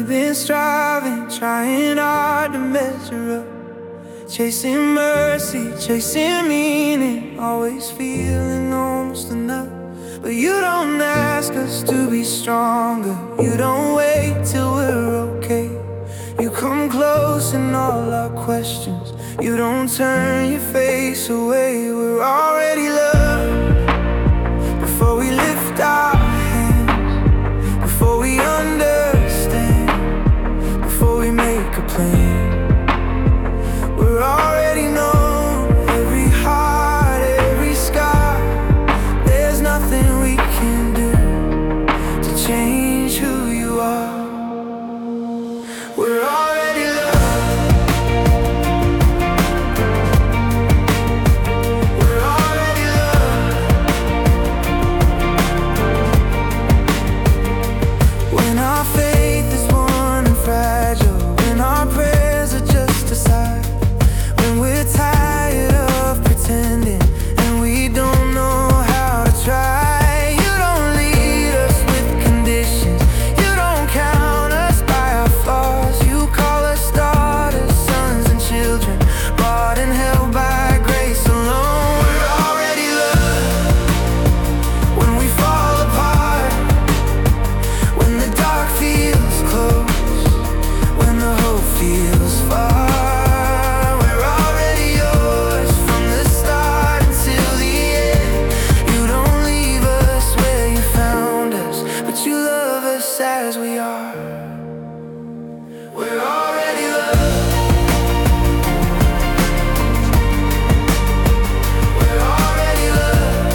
We've been striving, trying hard to measure up, chasing mercy, chasing meaning, always feeling almost enough. But you don't ask us to be stronger, you don't wait till we're okay. You come close in all our questions, you don't turn your face away. We're already loved before we lift our hands, before we understand, before we make a plan. We're already known, every heart, every scar. There's nothing we can do to change who you are. We're already loved. We're already loved. When our faith is worn and fragile, when our prayers are just a sigh, when we're tired of pretending and we don't know how to try. You don't lead us with conditions, you don't count us by our flaws. You call us daughters, sons and children, bought and held by grace alone. We're already loved when we fall apart, when the dark feels close, when the hope feels far. We're already yours from the start until the end. You don't leave us where you found us, but you love us as we are. We're already loved. We're already loved.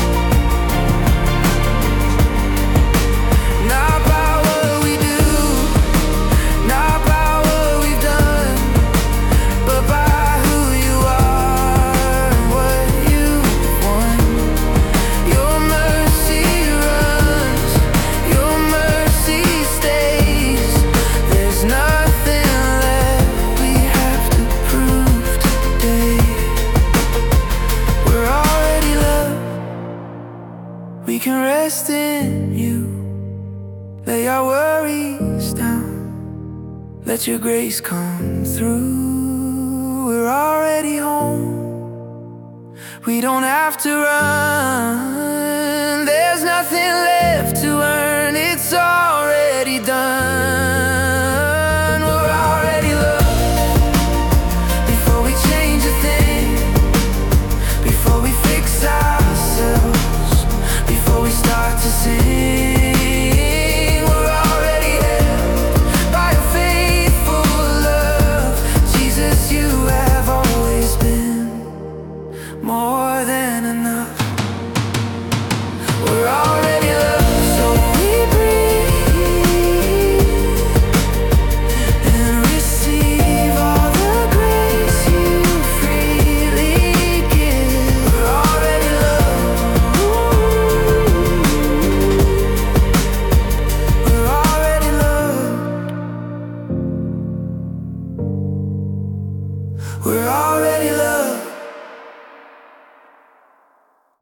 Not by what we do, not by what we've done, but by who you are and what you've won. Your mercy runs, your mercy stays. There's nothing left we have to prove today. We're already loved. We can rest in you, lay our worries down, let your grace come through. We're already home, we don't have to run. There's nothing left to earn, it's already done.